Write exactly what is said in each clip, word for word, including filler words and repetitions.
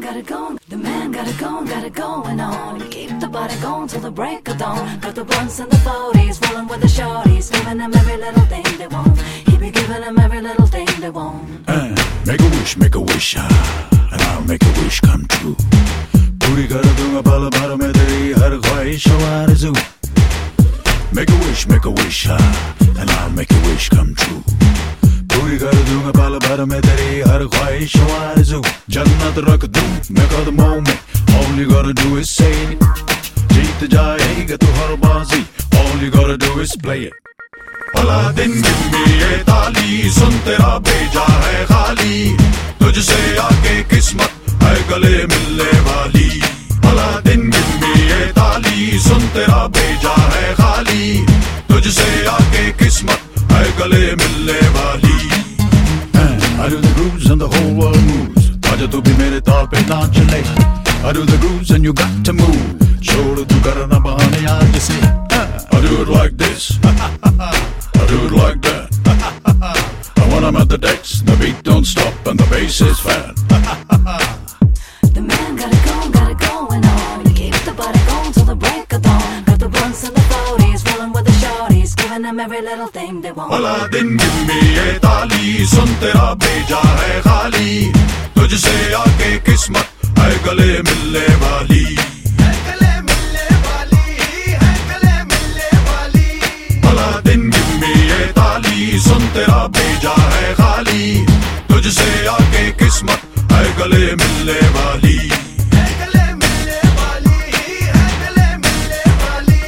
got it going, the man got it going, got it going on. Keep the body going till the break of dawn. Got the blunts and the forties, rolling with the shorties, giving them every little thing they want. He be giving them every little thing they want. Uh, make a wish, make a wish, uh, and I'll make a wish come true. पूरी कर दूंगा पल भर में तेरी हर ख्वाहिश आरज़ू. Make a wish, make a wish, uh, and I'll make a wish come true. पूरी कर दूंगा पल भर में तेरी हर ख्वाहिश आरज़ू. जन्नत रख दूं मैं कदमों में, all you gotta do is say it. जीत जाएगा तू हर बाजी, all you gotta do is play it. भला दिन में ये ताली सुन तेरा भेजा है खाली, तुझसे आके किस्मत है गले मिलने वाली. भला दिन में ये ताली सुन तेरा भेजा है खाली, तुझसे आके किस्मत है गले मिलने वाली. I do the grooves and the whole world moves. आजा तू भी मेरे ताल पे नाच ले. I do the grooves and you got to move. छोड़ तू करना बहाने आज से. I do it like this. I do it like that. And when I'm at the decks, the beat don't stop and the bass is fat. The man got it going, got it going on. Keep the body going till the break of dawn. Got the blunts and the forties, rolling with the shorties, giving them every little thing they want. भला दिन में ये ताली सुन तेरा भेजा है खाली, तुझसे आके किस्मत है गले मिलने वाली. है गले मिलने वाली, है गले मिलने वाली. भला दिन में ये ताली सुन तेरा भेजा है खाली, तुझसे आके किस्मत है गले मिलने वाली. है गले मिलने वाली, है गले मिलने वाली.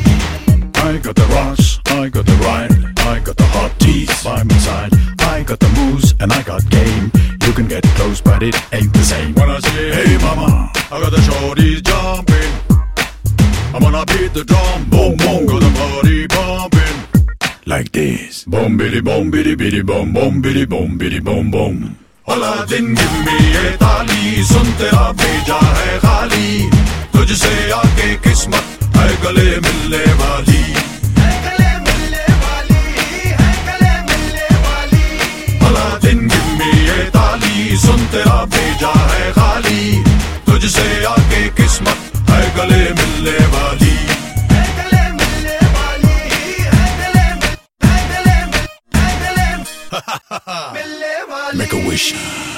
I got the rocks, I got the rhyme, I got the hot teeth by my side. I got the moves and I got game. You can get close but it ain't the same. When I say hey mama, I got the shorties jumping. I'm gonna beat the drum, boom boom, got the party pumping. Like this. Boom biddy boom biddy biddy boom boom biddy boom biddy boom boom. भला दिन में ये ताली सुन तेरा भेजा है खाली, तुझसे आके किस्मत है गले मिलने वाली. है गले मिलने वाली, है गले मिलने वाली. भला दिन में ये ताली सुन तेरा भेजा है खाली, तुझसे आके किस्मत है गले मिलने वाली. है गले मिलने वाली, है गले मिल, है गले मिल, है गले मिलने वाली. Make a wish.